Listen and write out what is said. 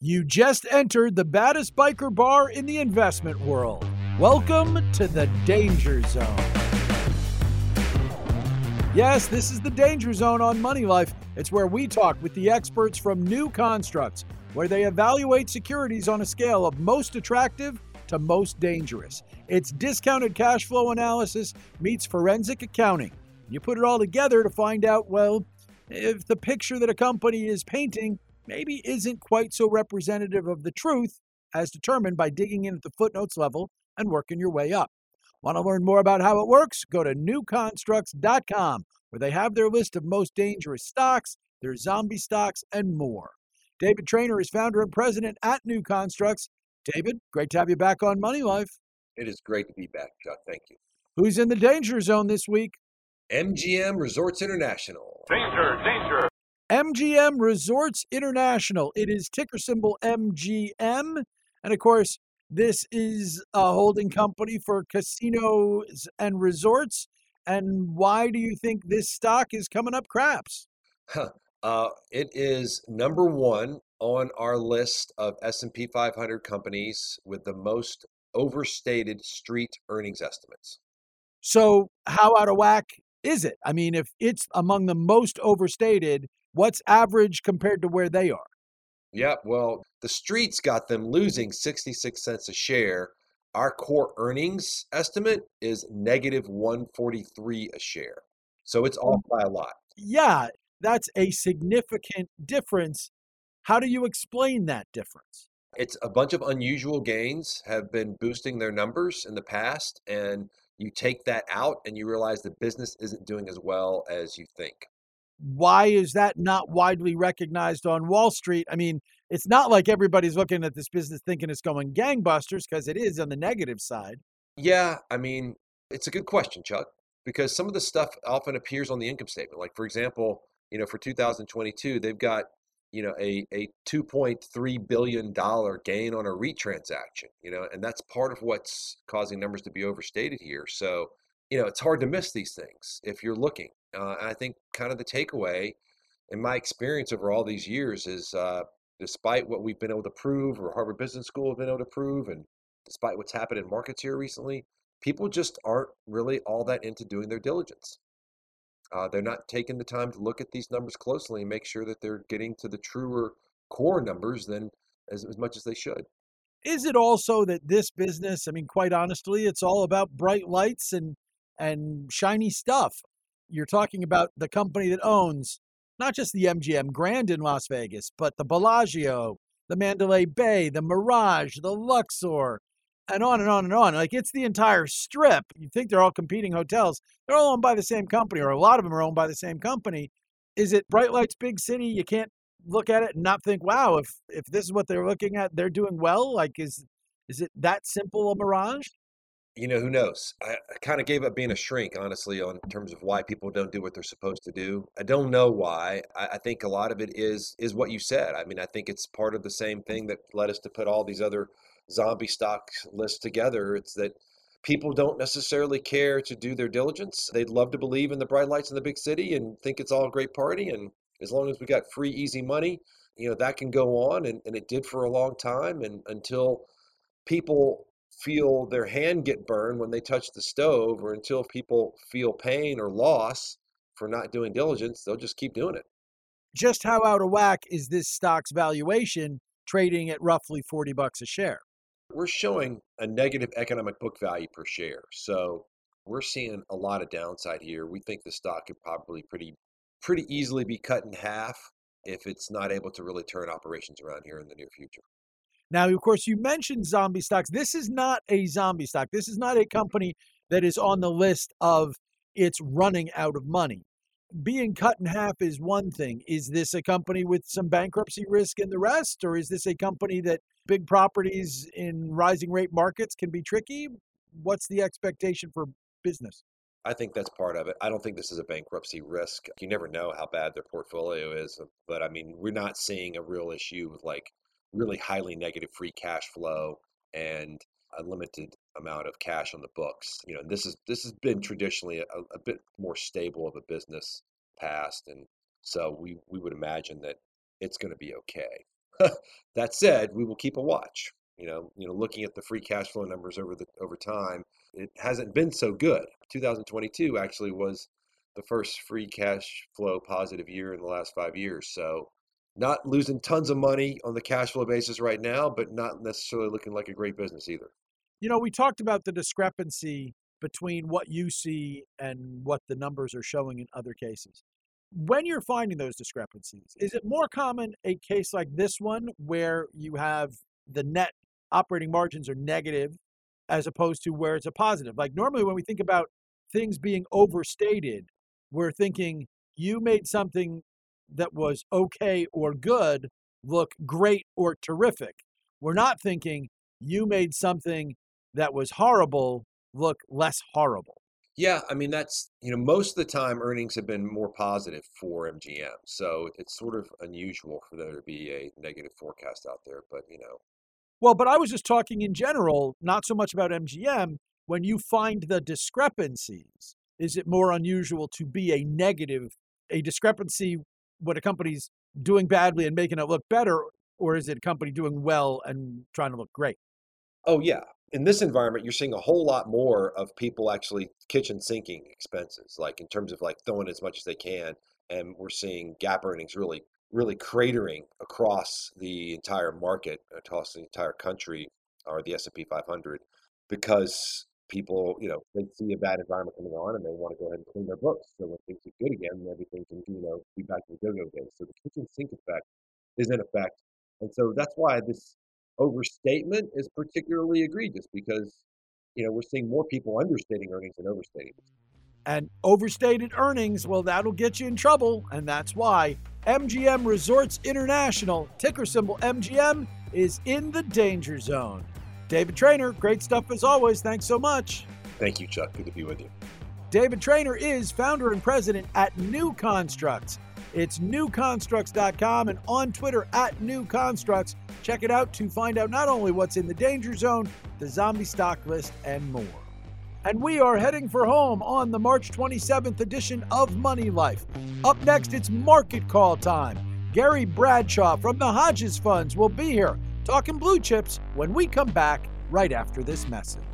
You just entered the baddest biker bar in the investment world. Welcome to the Danger Zone. Yes, this is the Danger Zone on Money Life. It's where we talk with the experts from New Constructs, where they evaluate securities on a scale of most attractive to most dangerous. It's discounted cash flow analysis meets forensic accounting. You put it all together to find out, well, if the picture that a company is painting maybe isn't quite so representative of the truth as determined by digging in at the footnotes level and working your way up. Want to learn more about how it works? Go to newconstructs.com, where they have their list of most dangerous stocks, their zombie stocks, and more. David Traynor is founder and president at New Constructs. David, great to have you back on Money Life. It is great to be back, Chuck. Thank you. Who's in the danger zone this week? MGM Resorts International. Danger, danger. MGM Resorts International. It is ticker symbol MGM. And of course, this is a holding company for casinos and resorts. And why do you think this stock is coming up craps? It is number one on our list of S&P 500 companies with the most overstated street earnings estimates. So how out of whack is it? I mean, if it's among the most overstated, what's average compared to where they are? Yeah, well, the street's got them losing 66 cents a share. Our core earnings estimate is negative 143 a share. So it's off by a lot. Yeah, that's a significant difference. How do you explain that difference? It's a bunch of unusual gains have been boosting their numbers in the past, and you take that out and you realize the business isn't doing as well as you think. Why is that not widely recognized on Wall Street? I mean, it's not like everybody's looking at this business thinking it's going gangbusters, because it is on the negative side. Yeah, I mean, it's a good question, Chuck, because some of the stuff often appears on the income statement. Like, for example, for 2022, they've got, a $2.3 billion gain on a REIT transaction, and that's part of what's causing numbers to be overstated here. So, it's hard to miss these things if you're looking. And I think kind of the takeaway in my experience over all these years is despite what we've been able to prove or Harvard Business School have been able to prove, and despite what's happened in markets here recently, people just aren't really all that into doing their diligence. They're not taking the time to look at these numbers closely and make sure that they're getting to the truer core numbers than as much as they should. Is it also that this business, I mean, quite honestly, it's all about bright lights and shiny stuff? You're talking about the company that owns not just the MGM Grand in Las Vegas, but the Bellagio, the Mandalay Bay, the Mirage, the Luxor, and on and on and on. Like, it's the entire strip. You think they're all competing hotels. They're all owned by the same company, or a lot of them are owned by the same company. Is it bright lights, big city? You can't look at it and not think, wow, if this is what they're looking at, they're doing well? Like, is it that simple a mirage? Who knows? I kind of gave up being a shrink, honestly, on terms of why people don't do what they're supposed to do. I don't know why. I think a lot of it is what you said. I mean, I think it's part of the same thing that led us to put all these other zombie stock lists together. It's that people don't necessarily care to do their diligence. They'd love to believe in the bright lights in the big city and think it's all a great party. And as long as we got free, easy money, that can go on. And it did for a long time. And until people feel their hand get burned when they touch the stove, or until people feel pain or loss for not doing diligence, they'll just keep doing it. Just how out of whack is this stock's valuation, trading at roughly $40 a share? We're showing a negative economic book value per share. So we're seeing a lot of downside here. We think the stock could probably pretty easily be cut in half if it's not able to really turn operations around here in the near future. Now, of course, you mentioned zombie stocks. This is not a zombie stock. This is not a company that is on the list of it's running out of money. Being cut in half is one thing. Is this a company with some bankruptcy risk in the rest? Or is this a company that big properties in rising rate markets can be tricky? What's the expectation for business? I think that's part of it. I don't think this is a bankruptcy risk. You never know how bad their portfolio is, but I mean, we're not seeing a real issue with like really highly negative free cash flow and a limited amount of cash on the books. This has been traditionally a bit more stable of a business past, and so we would imagine that it's going to be okay. That said, we will keep a watch. Looking at the free cash flow numbers over time, it hasn't been so good. 2022 actually was the first free cash flow positive year in the last 5 years. So not losing tons of money on the cash flow basis right now, but not necessarily looking like a great business either. We talked about the discrepancy between what you see and what the numbers are showing in other cases. When you're finding those discrepancies, is it more common a case like this one where you have the net operating margins are negative as opposed to where it's a positive? Like normally when we think about things being overstated, we're thinking you made something that was okay or good look great or terrific. We're not thinking you made something that was horrible look less horrible. Yeah, I mean that's, most of the time earnings have been more positive for MGM. So it's sort of unusual for there to be a negative forecast out there, but. Well, but I was just talking in general, not so much about MGM. When you find the discrepancies, is it more unusual to be a discrepancy when a company's doing badly and making it look better, or is it a company doing well and trying to look great? Oh yeah. In this environment, you're seeing a whole lot more of people actually kitchen sinking expenses, like in terms of like throwing as much as they can. And we're seeing gap earnings really, really cratering across the entire market, across the entire country, or the S&P 500, because people, they see a bad environment coming on and they want to go ahead and clean their books. So when things get good again, everything can, be back to the go-go days. So the kitchen sink effect is in effect. And so that's why this overstatement is particularly egregious because, we're seeing more people understating earnings than overstating. And overstated earnings, well, that'll get you in trouble. And that's why MGM Resorts International, ticker symbol MGM, is in the danger zone. David Traynor, great stuff as always. Thanks so much. Thank you, Chuck. Good to be with you. David Traynor is founder and president at New Constructs. It's newconstructs.com and on Twitter at New Constructs. Check it out to find out not only what's in the danger zone, the zombie stock list, and more. And we are heading for home on the March 27th edition of Money Life. Up next, it's market call time. Gary Bradshaw from the Hodges Funds will be here talking blue chips when we come back right after this message.